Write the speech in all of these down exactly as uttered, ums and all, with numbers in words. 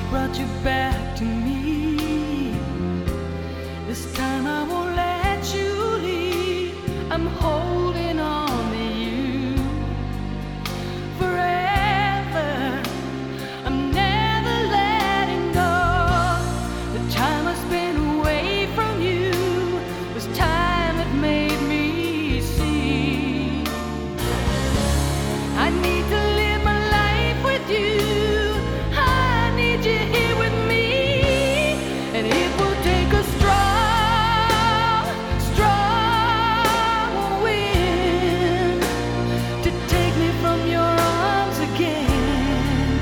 brought you back to me. This time I won't let you leave. I'm holding on to you forever. I'm never letting go. The time I spent away from you was time that made me see I need to live my life with you. I need you here with me, and it will take a strong, strong wind to take me from your arms again,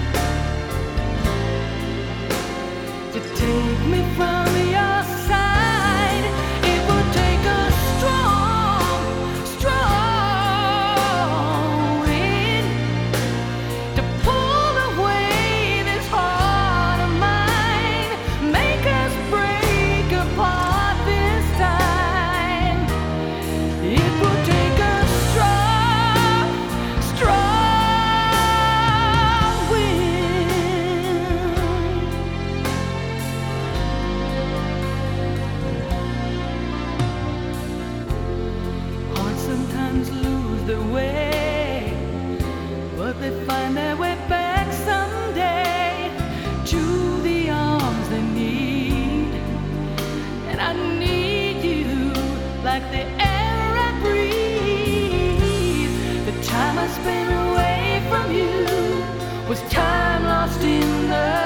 to take me from your side. It will take a strong, strong wind to pull away this heart of mine, make us break apart this time. It will take a strong, strong wind. Hearts sometimes lose their way, but they find their way back someday to the arms they need. And I need you like the air I breathe. The time I spent away from you was time lost in the